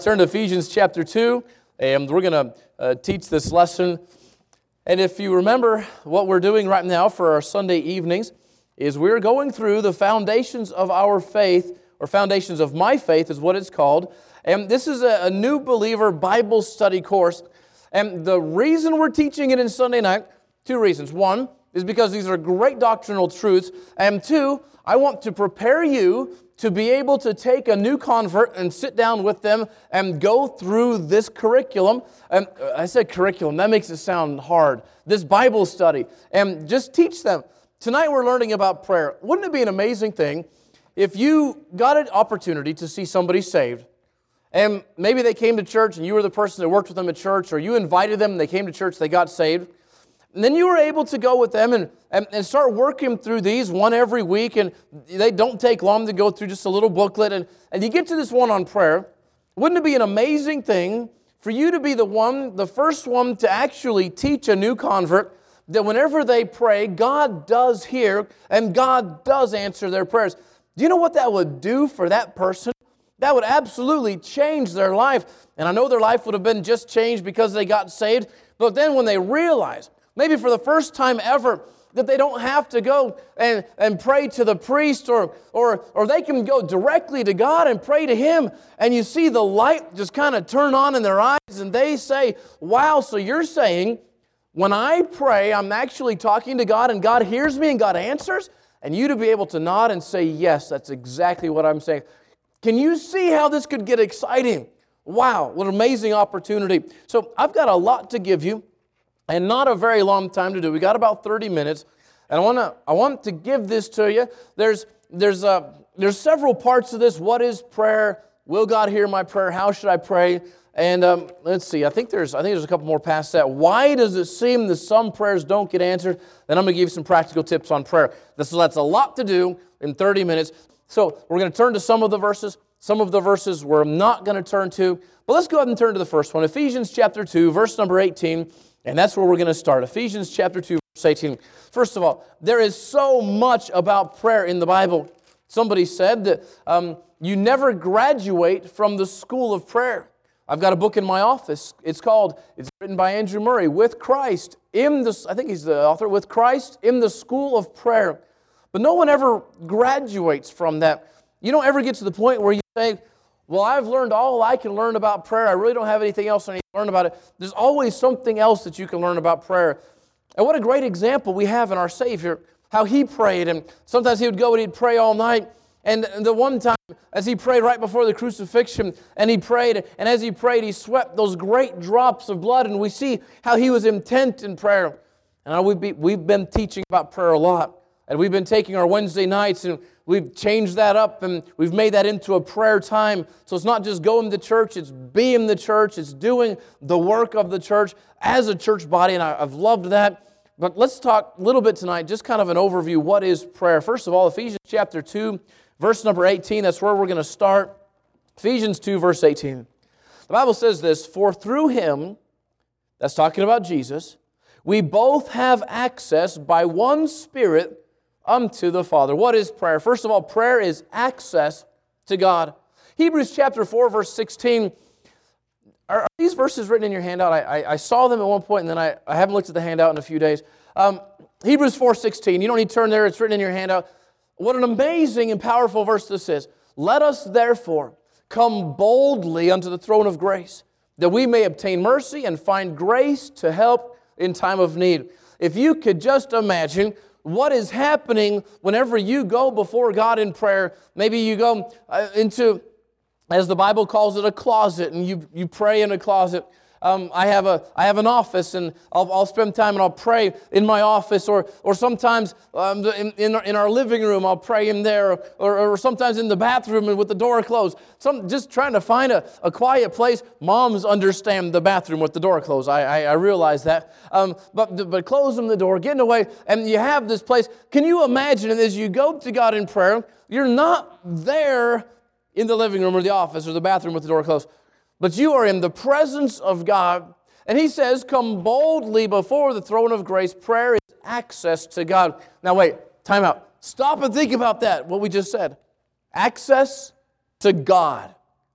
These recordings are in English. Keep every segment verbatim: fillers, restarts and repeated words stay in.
Turn to Ephesians chapter two, and we're going to uh, teach this lesson. And if you remember, what we're doing right now for our Sunday evenings is we're going through the foundations of our faith, or foundations of my faith is what it's called. And this is a, a new believer Bible study course. And the reason we're teaching it in Sunday night, two reasons. One is because these are great doctrinal truths. And two, I want to prepare you to be able to take a new convert and sit down with them and go through this curriculum. And I said curriculum, that makes it sound hard. This Bible study. And just teach them. Tonight we're learning about prayer. Wouldn't it be an amazing thing if you got an opportunity to see somebody saved, and maybe they came to church and you were the person that worked with them at church, or you invited them and they came to church, they got saved, and then you were able to go with them and, and, and start working through these one every week, and they don't take long to go through, just a little booklet, and, and you get to this one on prayer. Wouldn't it be an amazing thing for you to be the one, the first one to actually teach a new convert that whenever they pray, God does hear and God does answer their prayers? Do you know what that would do for that person? That would absolutely change their life. And I know their life would have been just changed because they got saved, but then when they realize, maybe for the first time ever, that they don't have to go and, and pray to the priest, or, or, or they can go directly to God and pray to Him, and you see the light just kind of turn on in their eyes, and they say, wow, so you're saying, when I pray, I'm actually talking to God, and God hears me and God answers? And you to be able to nod and say, yes, that's exactly what I'm saying. Can you see how this could get exciting? Wow, what an amazing opportunity. So I've got a lot to give you, and not a very long time to do. We got about thirty minutes, and I want to I want to give this to you. There's there's uh, there's several parts of this. What is prayer? Will God hear my prayer? How should I pray? And um, let's see. I think there's I think there's a couple more past that. Why does it seem that some prayers don't get answered? Then I'm going to give you some practical tips on prayer. This that's a lot to do in thirty minutes. So we're going to turn to some of the verses. Some of the verses we're not going to turn to. But let's go ahead and turn to the first one. Ephesians chapter two, verse number eighteen. And that's where we're going to start. Ephesians chapter two, verse eighteen. First of all, there is so much about prayer in the Bible. Somebody said that um, you never graduate from the school of prayer. I've got a book in my office. It's called, it's written by Andrew Murray, With Christ in the, I think he's the author, With Christ in the School of Prayer. But no one ever graduates from that. You don't ever get to the point where you say, well, I've learned all I can learn about prayer. I really don't have anything else I need to learn about it. There's always something else that you can learn about prayer. And what a great example we have in our Savior, how He prayed. And sometimes He would go and He'd pray all night. And the one time, as He prayed right before the crucifixion, and He prayed, and as He prayed, He swept those great drops of blood, and we see how He was intent in prayer. And we've been, we've been teaching about prayer a lot, and we've been taking our Wednesday nights, and we've changed that up, and we've made that into a prayer time. So it's not just going to church, it's being the church, it's doing the work of the church as a church body, and I've loved that. But let's talk a little bit tonight, just kind of an overview. What is prayer? First of all, Ephesians chapter two, verse number eighteen, that's where we're going to start. Ephesians two, verse eighteen. The Bible says this, for through Him, that's talking about Jesus, we both have access by one Spirit unto the Father. What is prayer? First of all, prayer is access to God. Hebrews chapter four, verse sixteen. Are, are these verses written in your handout? I, I, I saw them at one point, and then I, I haven't looked at the handout in a few days. Um, Hebrews four sixteen. You don't need to turn there. It's written in your handout. What an amazing and powerful verse this is. Let us therefore come boldly unto the throne of grace, that we may obtain mercy and find grace to help in time of need. If you could just imagine what is happening whenever you go before God in prayer. Maybe you go uh, into, as the Bible calls it, a closet, and you, you pray in a closet. Um, I have a I have an office, and I'll, I'll spend time and I'll pray in my office, or or sometimes um, in in our, in our living room I'll pray in there, or, or sometimes in the bathroom and with the door closed. Some just trying to find a, a quiet place. Moms understand the bathroom with the door closed. I I, I realize that. Um, but but closing the door, getting away, and you have this place. Can you imagine as you go to God in prayer, you're not there in the living room or the office or the bathroom with the door closed, but you are in the presence of God. And He says, come boldly before the throne of grace. Prayer is access to God. Now wait, time out. Stop and think about that, what we just said. Access to God.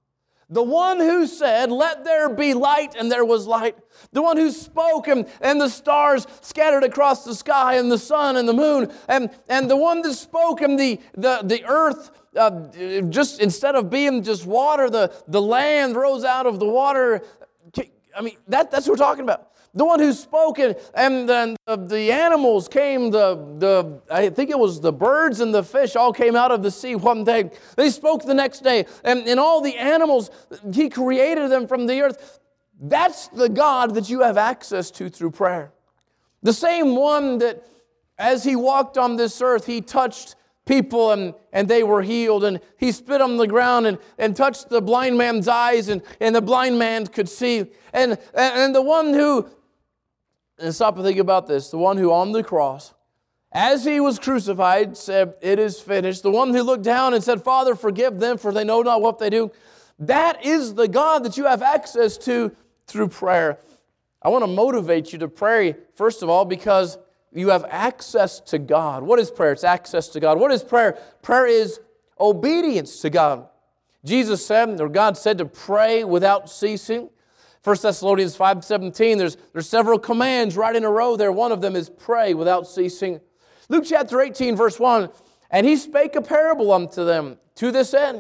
The one who said, let there be light, and there was light. The one who spoke, and, and the stars scattered across the sky, and the sun and the moon. And, and the one that spoke, and the, the, the earth, uh, just instead of being just water, the, the land rose out of the water. I mean, that, that's what we're talking about. The one who spoke, and, and then the, the animals came, the, the I think it was the birds and the fish all came out of the sea one day. They spoke the next day. And, and all the animals, He created them from the earth. That's the God that you have access to through prayer. The same one that as He walked on this earth, He touched people and, and they were healed. And He spit on the ground and, and touched the blind man's eyes, and, and the blind man could see. And, and the one who... And stop and think about this. The one who on the cross, as He was crucified, said, it is finished. The one who looked down and said, Father, forgive them, for they know not what they do. That is the God that you have access to through prayer. I want to motivate you to pray, first of all, because you have access to God. What is prayer? It's access to God. What is prayer? Prayer is obedience to God. Jesus said, or God said, to pray without ceasing. First Thessalonians five seventeen, there's, there's several commands right in a row there. One of them is pray without ceasing. Luke chapter eighteen, verse one, and He spake a parable unto them to this end.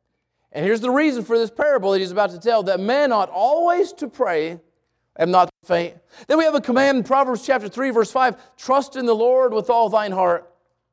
And here's the reason for this parable that He's about to tell, that men ought always to pray and not to faint. Then we have a command in Proverbs chapter three, verse five, trust in the Lord with all thine heart.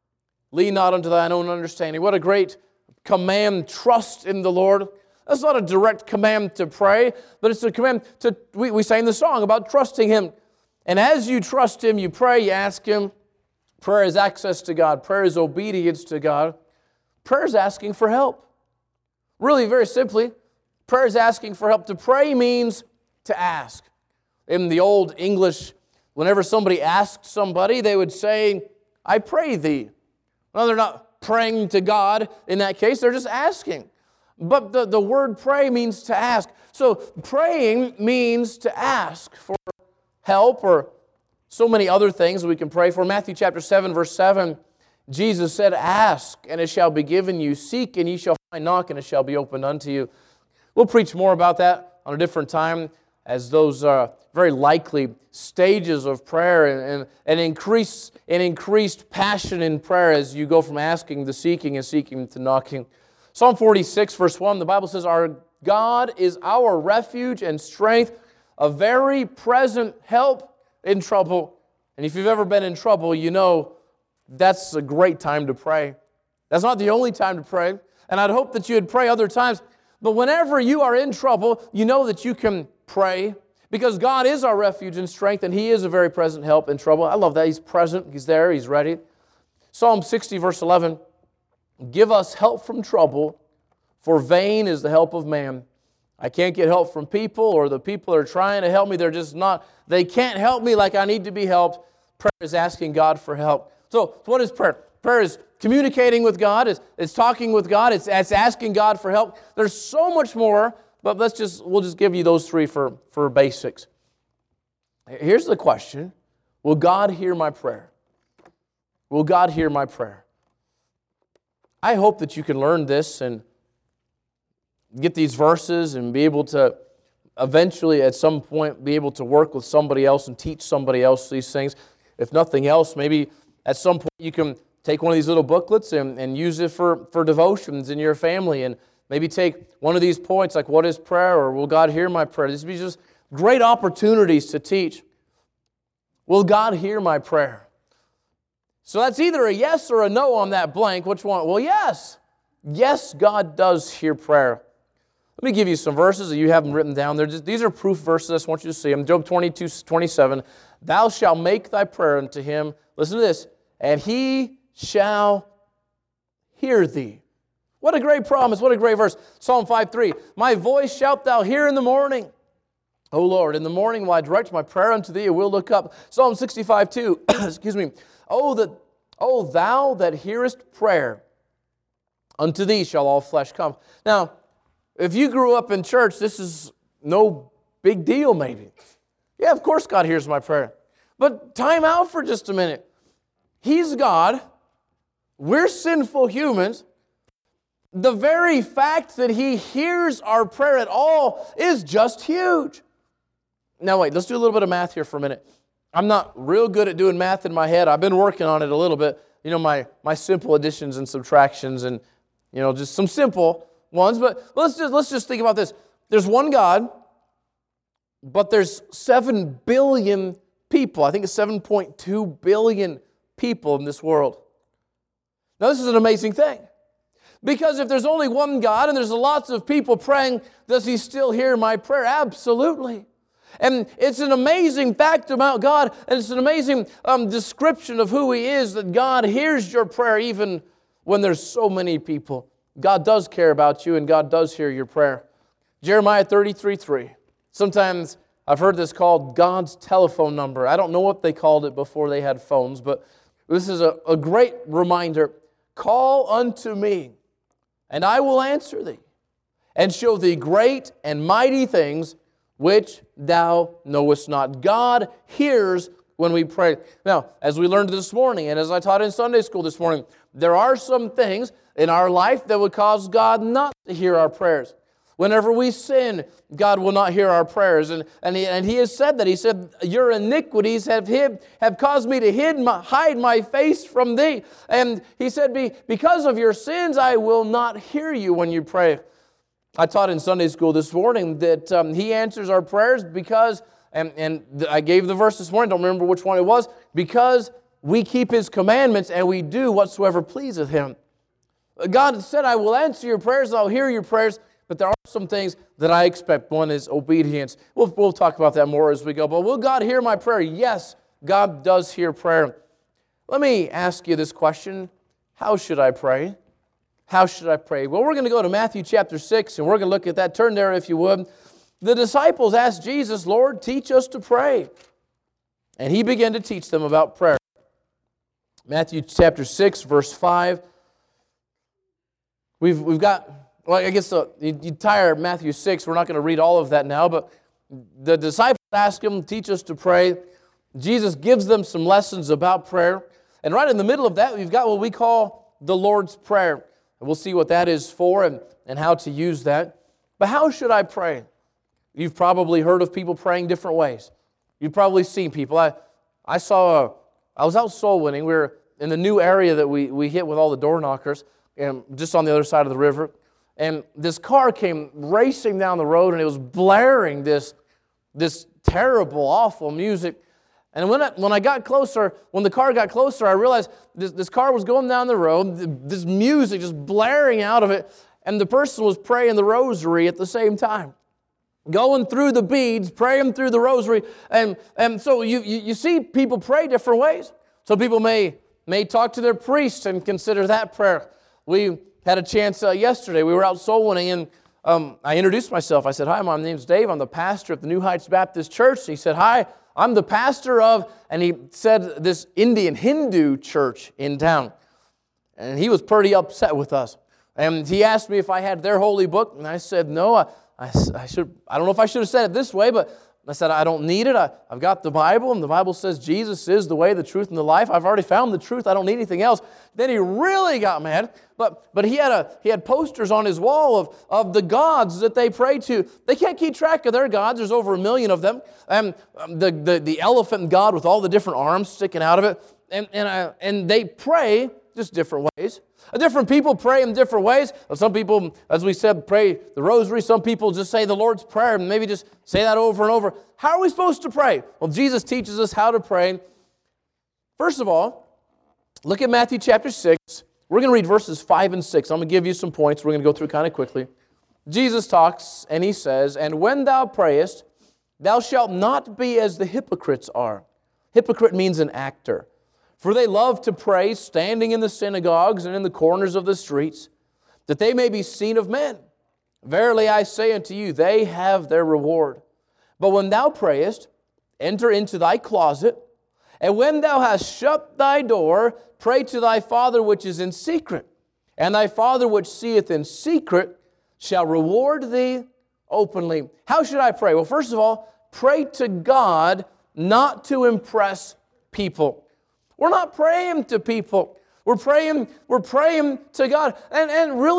Lean not unto thine own understanding. What a great command, trust in the Lord. That's not a direct command to pray, but it's a command to, we, we sang the song about trusting Him. And as you trust Him, you pray, you ask Him. Prayer is access to God. Prayer is obedience to God. Prayer is asking for help. Really, very simply, prayer is asking for help. To pray means to ask. In the old English, whenever somebody asked somebody, they would say, I pray thee. No, they're not praying to God in that case. They're just asking. But the, the word pray means to ask. So praying means to ask for help or so many other things we can pray for. Matthew chapter seven, verse seven, Jesus said, ask, and it shall be given you. Seek, and ye shall find. Knock, and it shall be opened unto you. We'll preach more about that on a different time, as those are very likely stages of prayer and, and, and increase, an increased passion in prayer as you go from asking to seeking and seeking to knocking. Psalm forty-six, verse one, the Bible says, our God is our refuge and strength, a very present help in trouble. And if you've ever been in trouble, you know that's a great time to pray. That's not the only time to pray. And I'd hope that you would pray other times. But whenever you are in trouble, you know that you can pray, because God is our refuge and strength, and He is a very present help in trouble. I love that. He's present. He's there. He's ready. Psalm sixty, verse eleven. Give us help from trouble, for vain is the help of man. I can't get help from people, or the people are trying to help me. They're just not, they can't help me like I need to be helped. Prayer is asking God for help. So what is prayer? Prayer is communicating with God. It's, it's talking with God. It's, it's asking God for help. There's so much more, but let's just, we'll just give you those three for, for basics. Here's the question. Will God hear my prayer? Will God hear my prayer? I hope that you can learn this and get these verses and be able to eventually at some point be able to work with somebody else and teach somebody else these things. If nothing else, maybe at some point you can take one of these little booklets and, and use it for, for devotions in your family, and maybe take one of these points like what is prayer, or will God hear my prayer? These would be just great opportunities to teach. Will God hear my prayer? So that's either a yes or a no on that blank. Which one? Well, yes. Yes, God does hear prayer. Let me give you some verses. You have them written down. They're just, these are proof verses. I just want you to see them. Job twenty-two, twenty-seven. Thou shalt make thy prayer unto Him. Listen to this. And He shall hear thee. What a great promise. What a great verse. Psalm five three. My voice shalt thou hear in the morning. O Lord, in the morning will I direct my prayer unto thee, and will look up. Psalm sixty-five two. Excuse me. Oh, that, oh, thou that hearest prayer, unto thee shall all flesh come. Now, if you grew up in church, this is no big deal maybe. Yeah, of course God hears my prayer. But time out for just a minute. He's God. We're sinful humans. The very fact that He hears our prayer at all is just huge. Now wait, let's do a little bit of math here for a minute. I'm not real good at doing math in my head. I've been working on it a little bit. You know, my, my simple additions and subtractions and, you know, just some simple ones. But let's just, let's just think about this. There's one God, but there's seven billion people. I think it's seven point two billion people in this world. Now, this is an amazing thing. Because if there's only one God and there's lots of people praying, does He still hear my prayer? Absolutely. And it's an amazing fact about God, and it's an amazing um, description of who He is, that God hears your prayer even when there's so many people. God does care about you, and God does hear your prayer. Jeremiah thirty-three three. Sometimes I've heard this called God's telephone number. I don't know what they called it before they had phones, but this is a, a great reminder. Call unto me, and I will answer thee, and show thee great and mighty things which thou knowest not. God hears when we pray. Now, as we learned this morning, and as I taught in Sunday school this morning, there are some things in our life that would cause God not to hear our prayers. Whenever we sin, God will not hear our prayers. And, and, he, and he has said that. He said, your iniquities have hid, have caused me to hid my, hide my face from thee. And He said, Be, because of your sins, I will not hear you when you pray. I taught in Sunday school this morning that um, He answers our prayers because, and, and I gave the verse this morning, don't remember which one it was, because we keep His commandments and we do whatsoever pleaseth Him. God said, I will answer your prayers, I'll hear your prayers, but there are some things that I expect. One is obedience. We'll, we'll talk about that more as we go. But will God hear my prayer? Yes, God does hear prayer. Let me ask you this question. How should I pray? How should I pray? Well, we're going to go to Matthew chapter six, and we're going to look at that. Turn there if you would. The disciples asked Jesus, Lord, teach us to pray. And He began to teach them about prayer. Matthew chapter six, verse five. We've, we've got, well, I guess the, the entire Matthew six, we're not going to read all of that now, but the disciples ask Him, teach us to pray. Jesus gives them some lessons about prayer. And right in the middle of that, we've got what we call the Lord's Prayer. And we'll see what that is for and, and how to use that. But how should I pray? You've probably heard of people praying different ways. You've probably seen people. I, I saw, a, I was out soul winning. We were in the new area that we, we hit with all the door knockers, and just on the other side of the river. And this car came racing down the road, and it was blaring this, this terrible, awful music. And when I, when I got closer, when the car got closer, I realized this, this car was going down the road, this music just blaring out of it, and the person was praying the rosary at the same time. Going through the beads, praying through the rosary. And, and so you, you, you see people pray different ways. Some people may, may talk to their priest and consider that prayer. We had a chance uh, yesterday. We were out soul winning, and um, I introduced myself. I said, hi, my name's Dave. I'm the pastor of the New Heights Baptist Church. He said, hi, I'm the pastor of, and he said, this Indian Hindu church in town. And he was pretty upset with us. And he asked me if I had their holy book, and I said, no, I, I, I should. I don't know if I should have said it this way, but I said, I don't need it. I, I've got the Bible, and the Bible says Jesus is the way, the truth, and the life. I've already found the truth. I don't need anything else. Then he really got mad, but but he had a he had posters on his wall of, of the gods that they pray to. They can't keep track of their gods. There's over a million of them. And um, the, the, the elephant god with all the different arms sticking out of it. And, and, I, and they pray just different ways. Different people pray in different ways. Some people, as we said, pray the rosary. Some people just say the Lord's Prayer and maybe just say that over and over. How are we supposed to pray? Well, Jesus teaches us how to pray. First of all, look at Matthew chapter six. We're going to read verses five and six. I'm going to give you some points. We're going to go through kind of quickly. Jesus talks and He says, and when thou prayest, thou shalt not be as the hypocrites are. Hypocrite means an actor. For they love to pray, standing in the synagogues and in the corners of the streets, that they may be seen of men. Verily I say unto you, they have their reward. But when thou prayest, enter into thy closet, and when thou hast shut thy door, pray to thy Father which is in secret. And thy Father which seeth in secret shall reward thee openly. How should I pray? Well, first of all, pray to God, not to impress people. We're not praying to people. We're praying, we're praying to God. And, and really,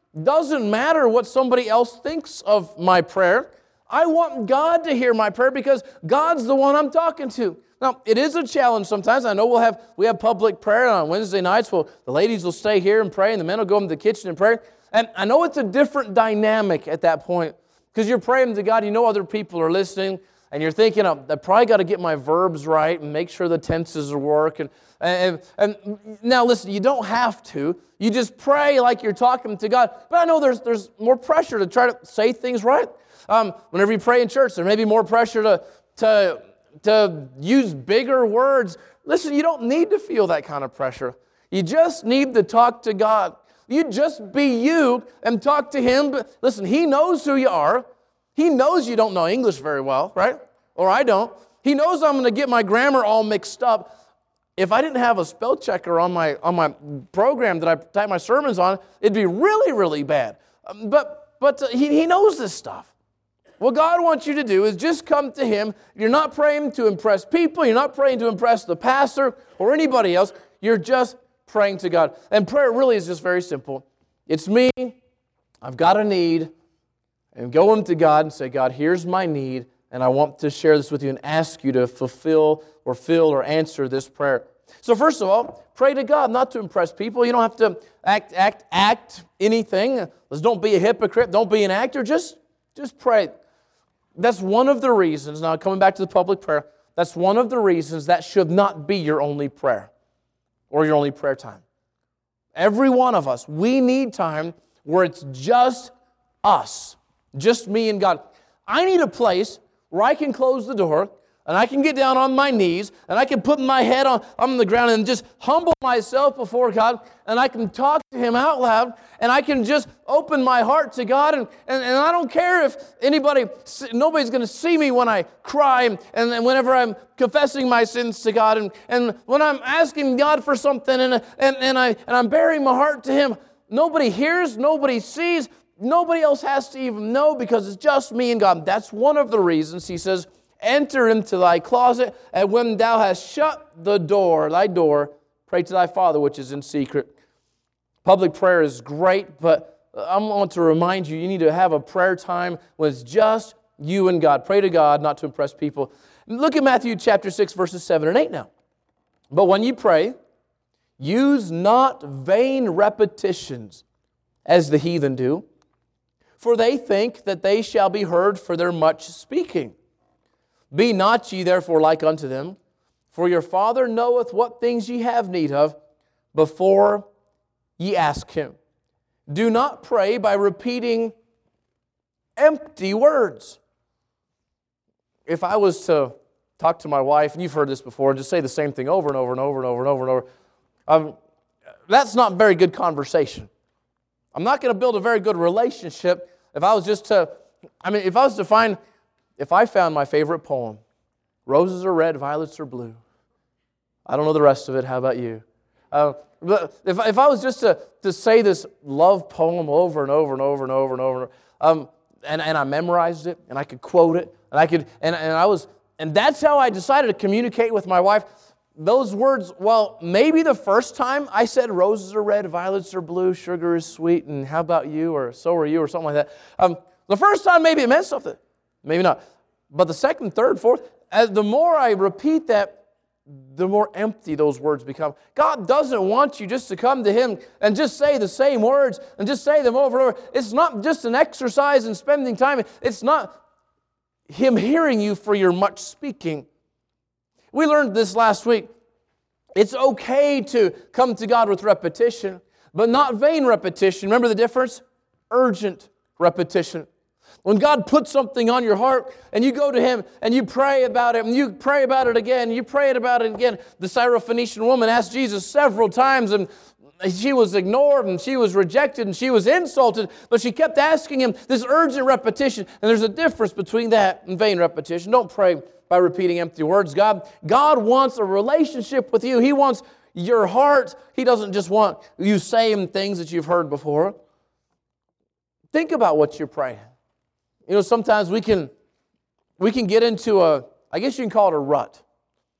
Doesn't matter what somebody else thinks of my prayer. I want God to hear my prayer because God's the one I'm talking to. Now, it is a challenge sometimes. I know we'll have we have public prayer on Wednesday nights. Well, the ladies will stay here and pray, and the men will go into the kitchen and pray. And I know it's a different dynamic at that point because you're praying to God. You know other people are listening, and you're thinking, oh, I probably got to get my verbs right and make sure the tenses are working. And, and, and now, listen, you don't have to. You just pray like you're talking to God. But I know there's there's more pressure to try to say things right. Um, whenever you pray in church, there may be more pressure to to to use bigger words. Listen, you don't need to feel that kind of pressure. You just need to talk to God. You just be you and talk to Him. But listen, He knows who you are. He knows you don't know English very well, right? Or I don't. He knows I'm going to get my grammar all mixed up. If I didn't have a spell checker on my on my program that I type my sermons on, it'd be really, really bad. Um, But but uh, he, he knows this stuff. What God wants you to do is just come to Him. You're not praying to impress people. You're not praying to impress the pastor or anybody else. You're just praying to God. And prayer really is just very simple. It's me. I've got a need. And going to God and say, God, here's my need. And I want to share this with you and ask you to fulfill or fill or answer this prayer. So first of all, pray to God, not to impress people. You don't have to act, act, act anything. Don't be a hypocrite. Don't be an actor. Just, just pray. That's one of the reasons, now coming back to the public prayer, that's one of the reasons that should not be your only prayer or your only prayer time. Every one of us, we need time where it's just us, just me and God. I need a place where I can close the door and I can get down on my knees and I can put my head on, on the ground and just humble myself before God, and I can talk to Him out loud, and I can just open my heart to God, and, and, and I don't care if anybody, nobody's going to see me when I cry and, and whenever I'm confessing my sins to God, and, and when I'm asking God for something and, and, and, I, and I'm bearing my heart to Him. Nobody hears, nobody sees, nobody else has to even know because it's just me and God. That's one of the reasons He says, enter into thy closet, and when thou hast shut the door, thy door, pray to thy Father which is in secret. Public prayer is great, but I want to remind you, you need to have a prayer time when it's just you and God. Pray to God, not to impress people. Look at Matthew chapter six, verses seven and eight now. But when you pray, use not vain repetitions, as the heathen do, for they think that they shall be heard for their much speaking. Be not ye therefore like unto them, for your Father knoweth what things ye have need of before ye ask Him. Do not pray by repeating empty words. If I was to talk to my wife, and you've heard this before, just say the same thing over and over and over and over and over and over, um, that's not very good conversation. I'm not going to build a very good relationship if I was just to, I mean, if I was to find... If I found my favorite poem, roses are red, violets are blue. I don't know the rest of it. How about you? Uh, but if, if I was just to, to say this love poem over and over and over and over and over, um, and, and I memorized it, and I could quote it, and I could, and, and I was, and that's how I decided to communicate with my wife. Those words, well, maybe the first time I said roses are red, violets are blue, sugar is sweet, and how about you, or so are you, or something like that. Um, the first time maybe it meant something. Maybe not. But the second, third, fourth, as the more I repeat that, the more empty those words become. God doesn't want you just to come to Him and just say the same words and just say them over and over. It's not just an exercise in spending time. It's not Him hearing you for your much speaking. We learned this last week. It's okay to come to God with repetition, but not vain repetition. Remember the difference? Urgent repetition. When God puts something on your heart and you go to Him and you pray about it and you pray about it again, you pray about it again. The Syrophoenician woman asked Jesus several times and she was ignored and she was rejected and she was insulted, but she kept asking Him this urgent repetition. And there's a difference between that and vain repetition. Don't pray by repeating empty words. God, God wants a relationship with you. He wants your heart. He doesn't just want you saying things that you've heard before. Think about what you're praying. You know, sometimes we can we can get into a, I guess you can call it a rut.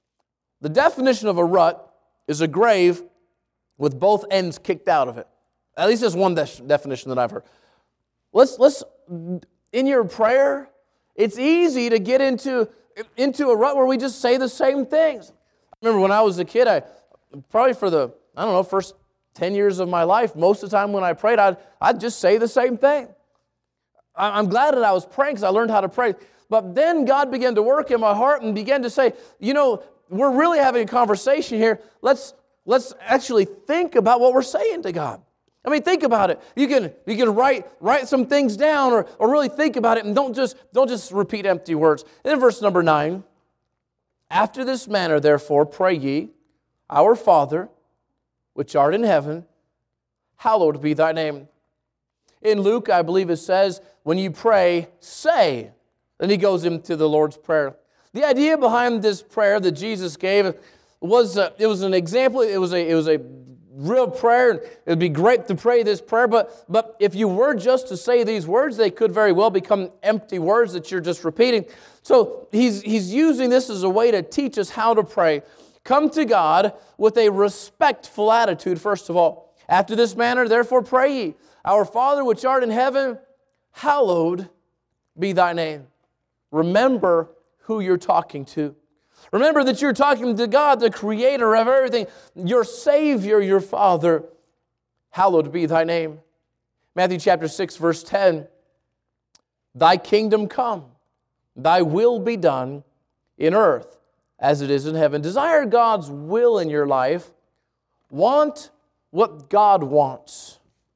The definition of a rut is a grave with both ends kicked out of it. At least that's one de- definition that I've heard. Let's, let's, in your prayer, it's easy to get into, into a rut where we just say the same things. I remember when I was a kid, I probably for the, I don't know, first ten years of my life, most of the time when I prayed, I'd, I'd just say the same thing. I'm glad that I was praying because I learned how to pray. But then God began to work in my heart and began to say, you know, we're really having a conversation here. Let's, let's actually think about what we're saying to God. I mean, think about it. You can you can write write some things down or, or really think about it and don't just don't just repeat empty words. And in verse number nine, after this manner, therefore, pray ye, our Father, which art in heaven, hallowed be thy name. In Luke, I believe it says, when you pray, say. Then he goes into the Lord's Prayer. The idea behind this prayer that Jesus gave was uh, it was an example. It was a it was a real prayer. It would be great to pray this prayer, but, but if you were just to say these words, they could very well become empty words that you're just repeating. So he's, he's using this as a way to teach us how to pray. Come to God with a respectful attitude, first of all. After this manner, therefore pray ye, our Father which art in heaven, hallowed be thy name. Remember who you're talking to. Remember that you're talking to God, the creator of everything, your Savior, your Father. Hallowed be thy name. Matthew chapter six, verse ten. Thy kingdom come, thy will be done in earth as it is in heaven. Desire God's will in your life. Want what God wants.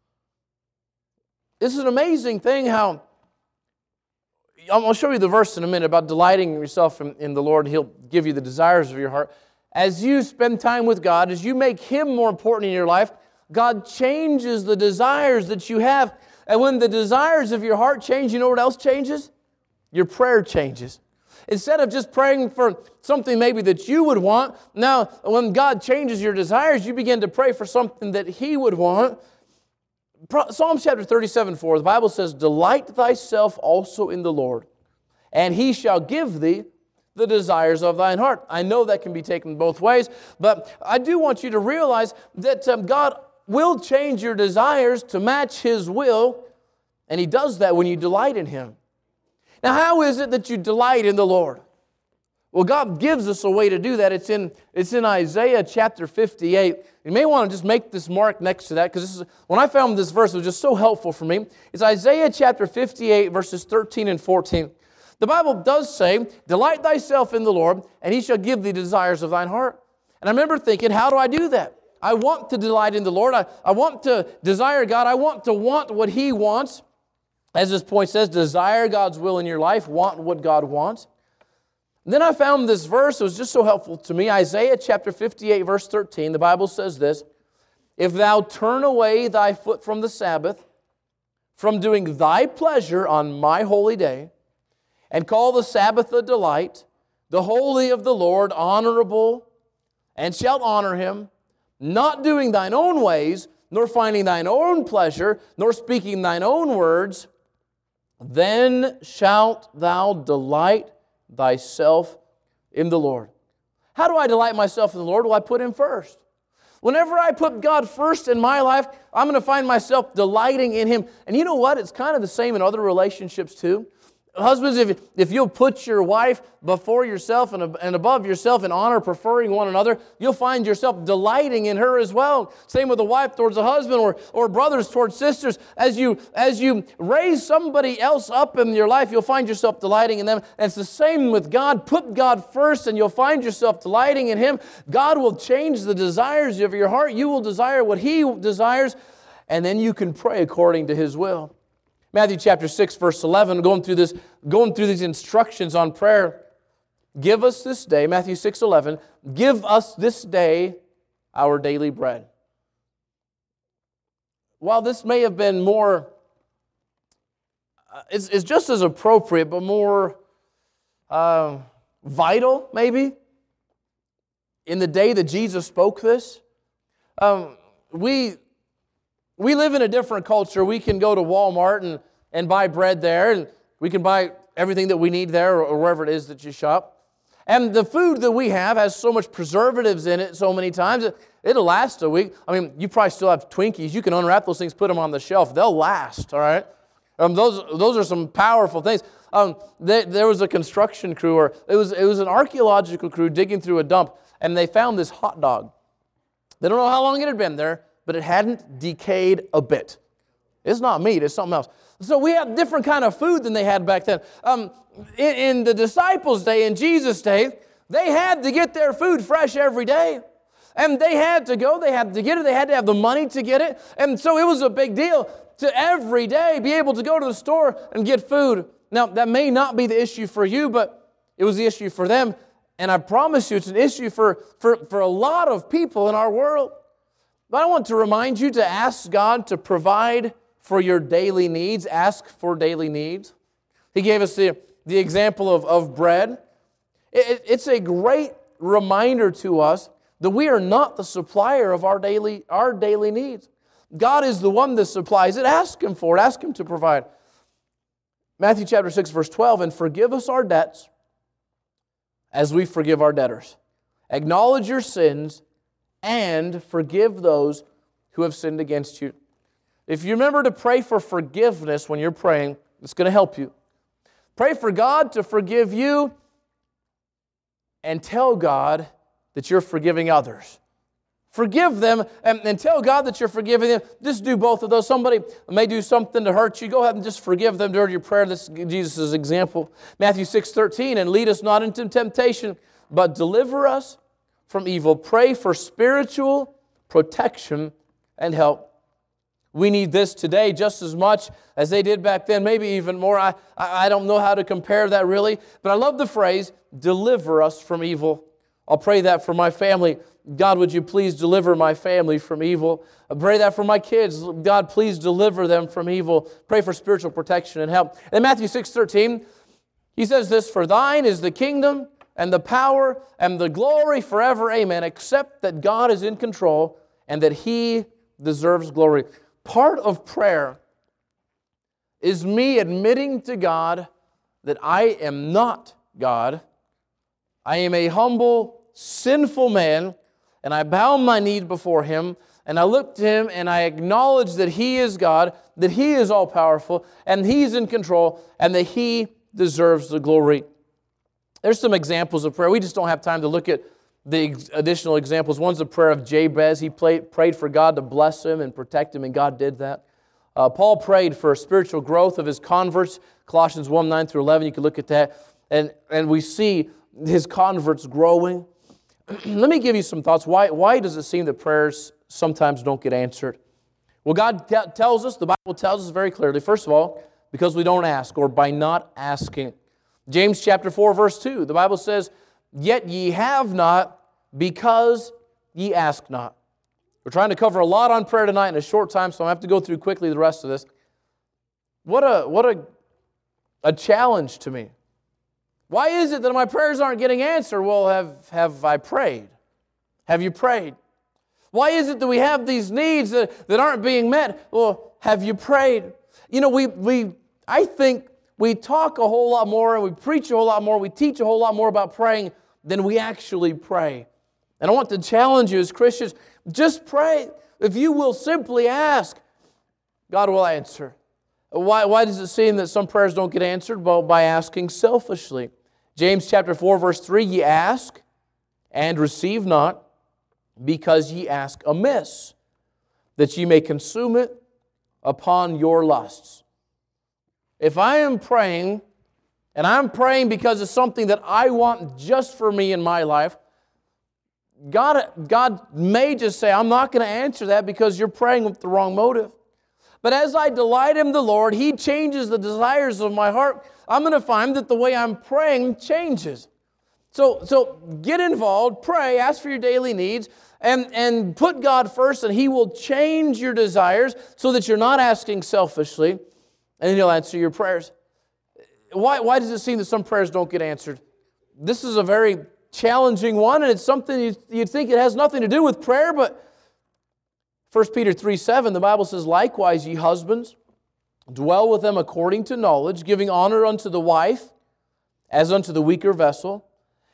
This is an amazing thing how I'll show you the verse in a minute about delighting yourself in, in the Lord. He'll give you the desires of your heart. As you spend time with God, as you make Him more important in your life, God changes the desires that you have. And when the desires of your heart change, you know what else changes? Your prayer changes. Instead of just praying for something maybe that you would want, now when God changes your desires, you begin to pray for something that He would want. Psalms chapter thirty-seven, four, the Bible says, delight thyself also in the Lord, and He shall give thee the desires of thine heart. I know that can be taken both ways, but I do want you to realize that um, God will change your desires to match His will, and He does that when you delight in Him. Now, how is it that you delight in the Lord? Well, God gives us a way to do that. It's in, it's in Isaiah chapter fifty-eight. You may want to just make this mark next to that, because this is when I found this verse, it was just so helpful for me. It's Isaiah chapter fifty-eight, verses thirteen and fourteen. The Bible does say, delight thyself in the Lord, and He shall give thee desires of thine heart. And I remember thinking, how do I do that? I want to delight in the Lord. I, I want to desire God. I want to want what He wants. As this point says, desire God's will in your life. Want what God wants. And then I found this verse. It was just so helpful to me. Isaiah chapter fifty-eight, verse thirteen. The Bible says this, if thou turn away thy foot from the Sabbath, from doing thy pleasure on my holy day, and call the Sabbath a delight, the holy of the Lord honorable, and shalt honor Him, not doing thine own ways, nor finding thine own pleasure, nor speaking thine own words, then shalt thou delight thyself in the Lord. How do I delight myself in the Lord? Well, I put Him first. Whenever I put God first in my life, I'm going to find myself delighting in Him. And you know what? It's kind of the same in other relationships too. Husbands, if, if you'll put your wife before yourself and, and above yourself in honor, preferring one another, you'll find yourself delighting in her as well. Same with a wife towards a husband, or, or brothers towards sisters. As you, as you raise somebody else up in your life, you'll find yourself delighting in them. And it's the same with God. Put God first and you'll find yourself delighting in Him. God will change the desires of your heart. You will desire what He desires, and then you can pray according to His will. Matthew chapter six, verse eleven, going through this, going through these instructions on prayer. Give us this day, Matthew six, eleven, give us this day our daily bread. While this may have been more, it's, it's just as appropriate, but more uh, vital, maybe, in the day that Jesus spoke this. Um, we... We live in a different culture. We can go to Walmart and, and buy bread there, and we can buy everything that we need there, or, or wherever it is that you shop. And the food that we have has so much preservatives in it so many times, it, it'll last a week. I mean, you probably still have Twinkies. You can unwrap those things, put them on the shelf. They'll last, all right? Um, those, those are some powerful things. Um, they, there was a construction crew, or it was, it was an archaeological crew digging through a dump, and they found this hot dog. They don't know how long it had been there, but it hadn't decayed a bit. It's not meat, it's something else. So we have different kind of food than they had back then. Um, in, in the disciples' day, in Jesus' day, they had to get their food fresh every day. And they had to go, they had to get it, they had to have the money to get it. And so it was a big deal to every day be able to go to the store and get food. Now, that may not be the issue for you, but it was the issue for them. And I promise you, it's an issue for, for, for a lot of people in our world. But I want to remind you to ask God to provide for your daily needs. Ask for daily needs. He gave us the, the example of, of bread. It, it's a great reminder to us that we are not the supplier of our daily, our daily needs. God is the one that supplies it. Ask Him for it. Ask Him to provide. Matthew chapter six, verse twelve, and forgive us our debts as we forgive our debtors. Acknowledge your sins and forgive those who have sinned against you. If you remember to pray for forgiveness when you're praying, it's going to help you. Pray for God to forgive you and tell God that you're forgiving others. Forgive them and, and tell God that you're forgiving them. Just do both of those. Somebody may do something to hurt you. Go ahead and just forgive them during your prayer. This is Jesus' example. Matthew six thirteen, and lead us not into temptation, but deliver us from evil. Pray for spiritual protection and help. We need this today just as much as they did back then, maybe even more. I, I don't know how to compare that really, but I love the phrase, deliver us from evil. I'll pray that for my family. God, would you please deliver my family from evil? I pray that for my kids. God, please deliver them from evil. Pray for spiritual protection and help. In Matthew six thirteen, He says this, for thine is the kingdom and the power and the glory forever, amen, except that God is in control and that He deserves glory. Part of prayer is me admitting to God that I am not God. I am a humble, sinful man, and I bow my knee before Him, and I look to Him, and I acknowledge that He is God, that He is all-powerful, and He's in control, and that He deserves the glory. There's some examples of prayer. We just don't have time to look at the additional examples. One's the prayer of Jabez. He played, prayed for God to bless him and protect him, and God did that. Uh, Paul prayed for spiritual growth of his converts, Colossians one, nine through eleven. You can look at that. And, and we see his converts growing. Let me give you some thoughts. Why, why does it seem that prayers sometimes don't get answered? Well, God t- tells us, the Bible tells us very clearly, first of all, because we don't ask, or by not asking. James chapter four, verse two, the Bible says, yet ye have not, because ye ask not. We're trying to cover a lot on prayer tonight in a short time, so I have to go through quickly the rest of this. What a what a, a challenge to me. Why is it that my prayers aren't getting answered? Well, have, have I prayed? Have you prayed? Why is it that we have these needs that, that aren't being met? Well, have you prayed? You know, we we I think we talk a whole lot more and we preach a whole lot more, we teach a whole lot more about praying than we actually pray. And I want to challenge you as Christians, just pray. If you will simply ask, God will answer. Why, why does it seem that some prayers don't get answered? Well, by asking selfishly. James chapter four, verse three, ye ask and receive not, because ye ask amiss, that ye may consume it upon your lusts. If I am praying, and I'm praying because it's something that I want just for me in my life, God, God may just say, I'm not going to answer that because you're praying with the wrong motive. But as I delight in the Lord, He changes the desires of my heart. I'm going to find that the way I'm praying changes. So, so get involved, pray, ask for your daily needs, and, and put God first, and He will change your desires so that you're not asking selfishly, and He'll answer your prayers. Why, why does it seem that some prayers don't get answered? This is a very challenging one, and it's something you'd, you'd think it has nothing to do with prayer, but First Peter three seven, the Bible says, likewise, ye husbands, dwell with them according to knowledge, giving honor unto the wife as unto the weaker vessel,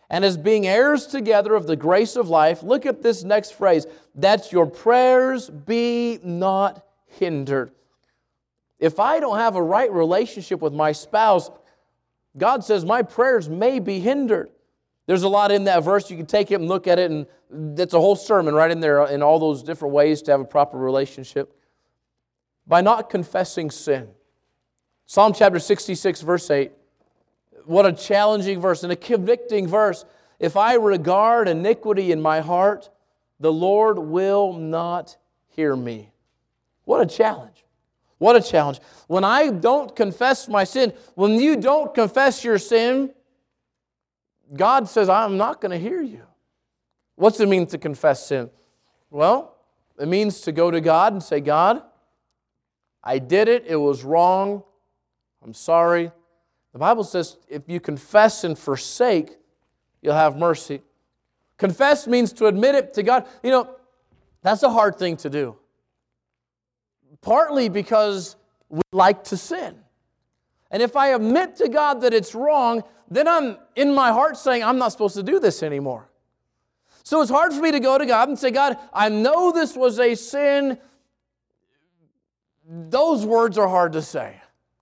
and as being heirs together of the grace of life, look at this next phrase, that your prayers be not hindered. If I don't have a right relationship with my spouse, God says my prayers may be hindered. There's a lot in that verse. You can take it and look at it, and that's a whole sermon right in there in all those different ways to have a proper relationship. By not confessing sin. Psalm chapter sixty-six, verse eight. What a challenging verse and a convicting verse. If I regard iniquity in my heart, the Lord will not hear me. What a challenge. What a challenge. When I don't confess my sin, when you don't confess your sin, God says, I'm not going to hear you. What's it mean to confess sin? Well, it means to go to God and say, God, I did it. It was wrong. I'm sorry. The Bible says if you confess and forsake, you'll have mercy. Confess means to admit it to God. You know, that's a hard thing to do. Partly because we like to sin. And if I admit to God that it's wrong, then I'm in my heart saying, I'm not supposed to do this anymore. So it's hard for me to go to God and say, God, I know this was a sin. Those words are hard to say.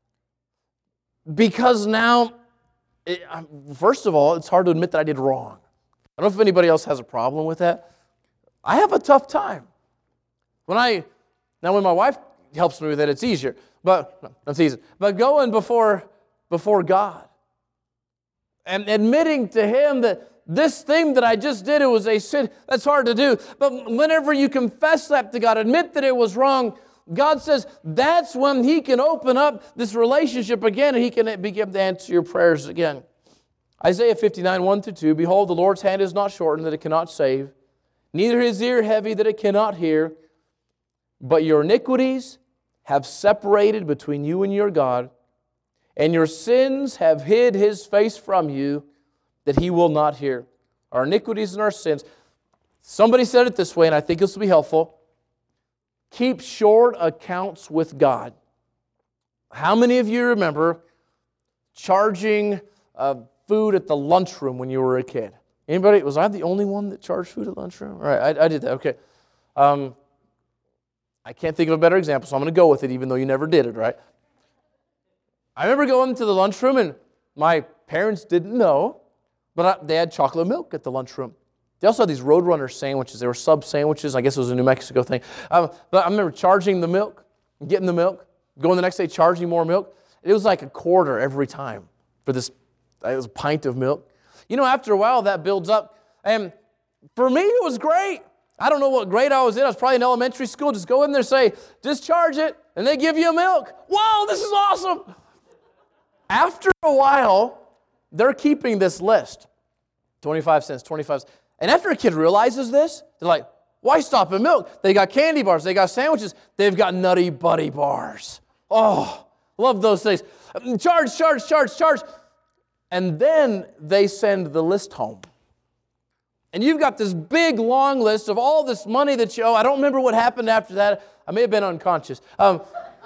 Because now, it, first of all, it's hard to admit that I did wrong. I don't know if anybody else has a problem with that. I have a tough time. When I, now when my wife helps me with it, it's easier. But, no, that's easy. But going before, before God and admitting to Him that this thing that I just did, it was a sin, that's hard to do. But whenever you confess that to God, admit that it was wrong, God says that's when He can open up this relationship again and He can begin to answer your prayers again. Isaiah fifty-nine, one through two, Behold, the Lord's hand is not shortened that it cannot save, neither His ear heavy that it cannot hear, but your iniquities have separated between you and your God, and your sins have hid His face from you, that He will not hear. Our iniquities and our sins. Somebody said it this way, and I think this will be helpful. Keep short accounts with God. How many of you remember charging uh, food at the lunchroom when you were a kid? Anybody? Was I the only one that charged food at lunchroom? All right, I, I did that. Okay. Um, I can't think of a better example, so I'm going to go with it even though you never did it, right? I remember going to the lunchroom, and my parents didn't know, but I, they had chocolate milk at the lunchroom. They also had these Roadrunner sandwiches. They were sub sandwiches. I guess it was a New Mexico thing. Um, but I remember charging the milk, getting the milk, going the next day, charging more milk. It was like a quarter every time for this. It was a pint of milk. You know, after a while, that builds up. And for me, it was great. I don't know what grade I was in. I was probably in elementary school. Just go in there and say, just charge it, and they give you milk. Whoa, this is awesome. After a while, they're keeping this list. twenty-five cents, twenty-five cents. And after a kid realizes this, they're like, why stop at milk? They got candy bars. They got sandwiches. They've got Nutty Buddy bars. Oh, love those things. Charge, charge, charge, charge. And then they send the list home. And you've got this big, long list of all this money that you owe. I don't remember what happened after that. I may have been unconscious. Um,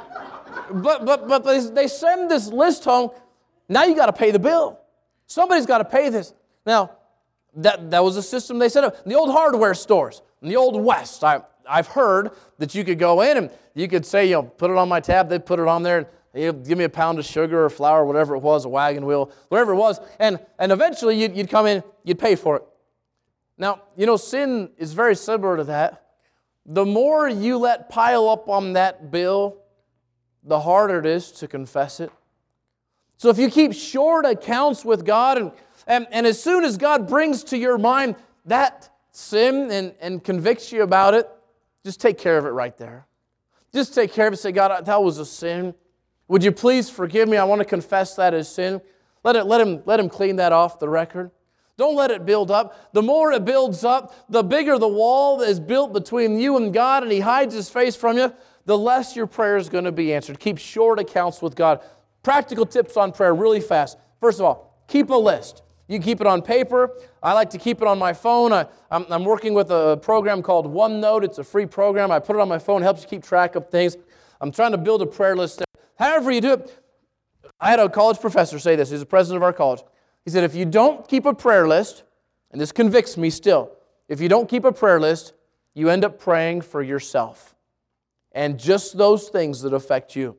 but but but they, they send this list home. Now you got to pay the bill. Somebody's got to pay this. Now, that, that was a system they set up. In the old hardware stores, in the old West, I, I've heard that you could go in and you could say, you know, put it on my tab. They'd put it on there and they'd give me a pound of sugar or flour, whatever it was, a wagon wheel, whatever it was. And, and eventually you'd, you'd come in, you'd pay for it. Now, you know, sin is very similar to that. The more you let pile up on that bill, the harder it is to confess it. So if you keep short accounts with God, and, and, and as soon as God brings to your mind that sin and, and convicts you about it, just take care of it right there. Just take care of it. Say, God, that was a sin. Would you please forgive me? I want to confess that as sin. Let it, let him, let him clean that off the record. Don't let it build up. The more it builds up, the bigger the wall that is built between you and God, and He hides His face from you, the less your prayer is going to be answered. Keep short accounts with God. Practical tips on prayer really fast. First of all, keep a list. You can keep it on paper. I like to keep it on my phone. I, I'm, I'm working with a program called OneNote. It's a free program. I put it on my phone. It helps you keep track of things. I'm trying to build a prayer list there. However you do it, I had a college professor say this. He's the president of our college. He said, if you don't keep a prayer list, and this convicts me still, if you don't keep a prayer list, you end up praying for yourself. And just those things that affect you.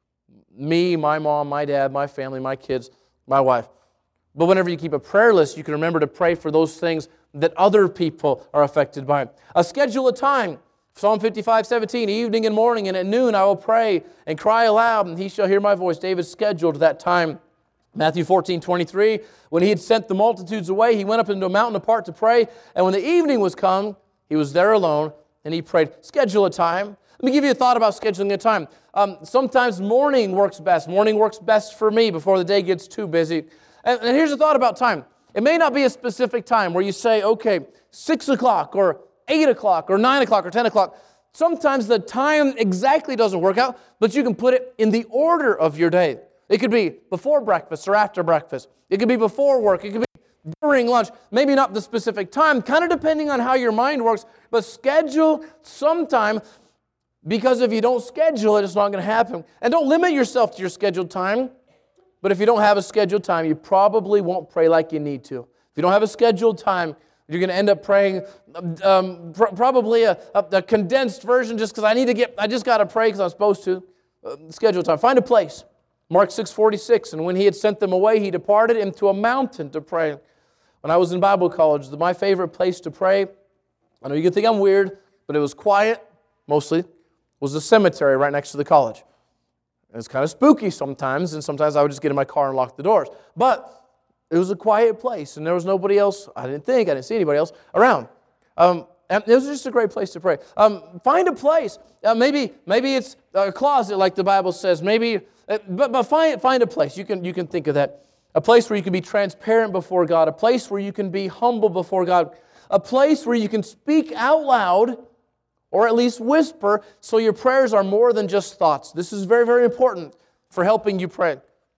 Me, my mom, my dad, my family, my kids, my wife. But whenever you keep a prayer list, you can remember to pray for those things that other people are affected by. A schedule a time. Psalm fifty-five, seventeen, evening and morning, and at noon I will pray and cry aloud, and he shall hear my voice. David scheduled that time. Matthew fourteen, twenty-three, when he had sent the multitudes away, he went up into a mountain apart to pray, and when the evening was come, he was there alone, and he prayed. Schedule a time. Let me give you a thought about scheduling a time. Um, sometimes morning works best. Morning works best for me before the day gets too busy. And, and here's a thought about time. It may not be a specific time where you say, okay, six o'clock or eight o'clock or nine o'clock or ten o'clock. Sometimes the time exactly doesn't work out, but you can put it in the order of your day. It could be before breakfast or after breakfast. It could be before work. It could be during lunch. Maybe not the specific time, kind of depending on how your mind works, but schedule sometime, because if you don't schedule it, it's not going to happen. And don't limit yourself to your scheduled time, but if you don't have a scheduled time, you probably won't pray like you need to. If you don't have a scheduled time, you're going to end up praying um, pr- probably a, a, a condensed version just because I need to get, I just got to pray because I'm supposed to. Uh, scheduled time. Find a place. Mark six forty-six, and when he had sent them away, he departed into a mountain to pray. When I was in Bible college, my favorite place to pray, I know you can think I'm weird, but it was quiet, mostly, was the cemetery right next to the college. It was kind of spooky sometimes, and sometimes I would just get in my car and lock the doors. But it was a quiet place, and there was nobody else, I didn't think, I didn't see anybody else around. Um, and it was just a great place to pray. Um, find a place. Uh, maybe maybe it's a closet like the Bible says. Maybe, uh, but, but find, find a place. You can, you can think of that. A place where you can be transparent before God. A place where you can be humble before God. A place where you can speak out loud, or at least whisper, so your prayers are more than just thoughts. This is very, very important for helping you pray.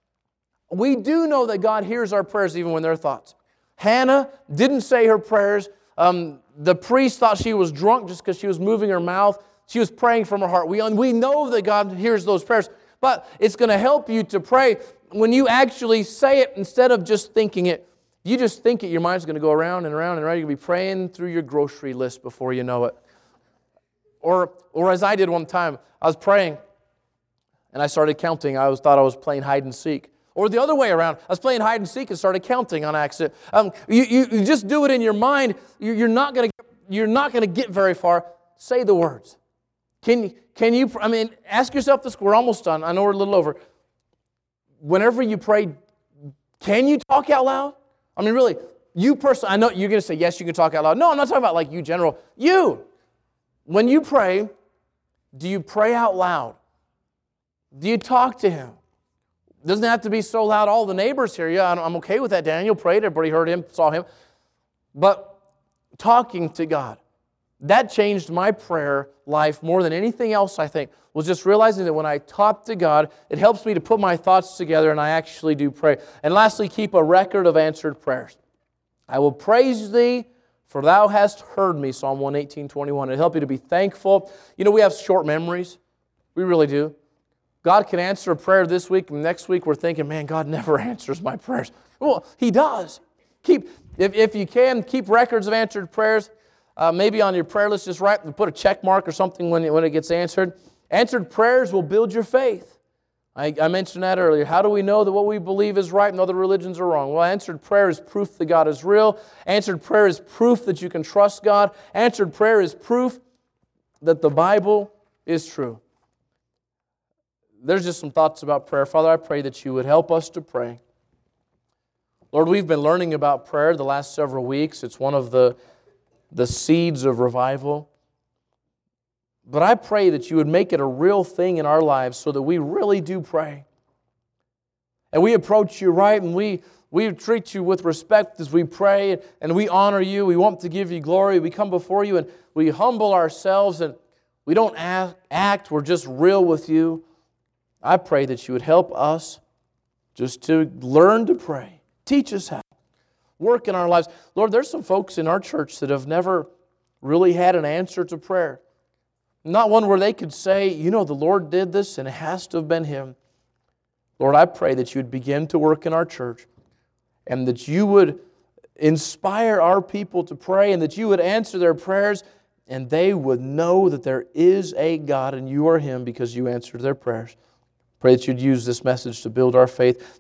We do know that God hears our prayers even when they're thoughts. Hannah didn't say her prayers. Um, the priest thought she was drunk just because she was moving her mouth. She was praying from her heart. We, we know that God hears those prayers, but it's going to help you to pray when you actually say it instead of just thinking it. You just think it, your mind's going to go around and around and around. You're going to be praying through your grocery list before you know it. Or, or as I did one time, I was praying and I started counting. I was, thought I was playing hide and seek. Or the other way around, I was playing hide and seek and started counting on accident. Um, you, you, you just do it in your mind. You're not going to you're not going to get very far. Say the words. Can can you? I mean, ask yourself this. We're almost done. I know we're a little over. Whenever you pray, can you talk out loud? I mean, really, you personally. I know you're going to say yes. You can talk out loud. No, I'm not talking about like you, general. You. When you pray, do you pray out loud? Do you talk to Him? Doesn't have to be so loud all the neighbors hear you. I'm okay with that. Daniel prayed. Everybody heard him, saw him. But talking to God, that changed my prayer life more than anything else, I think, was just realizing that when I talk to God, it helps me to put my thoughts together and I actually do pray. And lastly, keep a record of answered prayers. I will praise Thee, for Thou hast heard me, Psalm one eighteen, twenty-one. It'll help you to be thankful. You know, we have short memories. We really do. God can answer a prayer this week, and next week we're thinking, man, God never answers my prayers. Well, He does. Keep, if, if you can, keep records of answered prayers. Uh, maybe on your prayer list, just write, put a check mark or something when it, when it gets answered. Answered prayers will build your faith. I, I mentioned that earlier. How do we know that what we believe is right and other religions are wrong? Well, answered prayer is proof that God is real. Answered prayer is proof that you can trust God. Answered prayer is proof that the Bible is true. There's just some thoughts about prayer. Father, I pray that You would help us to pray. Lord, we've been learning about prayer the last several weeks. It's one of the, the seeds of revival. But I pray that You would make it a real thing in our lives so that we really do pray. And we approach You right, and we, we treat You with respect as we pray, and we honor You. We want to give You glory. We come before You and we humble ourselves, and we don't act. We're just real with You. I pray that You would help us just to learn to pray. Teach us how. Work in our lives. Lord, there's some folks in our church that have never really had an answer to prayer. Not one where they could say, you know, the Lord did this and it has to have been Him. Lord, I pray that You would begin to work in our church and that You would inspire our people to pray, and that you would answer their prayers, and they would know that there is a God and you are Him because you answered their prayers. Pray that you'd use this message to build our faith.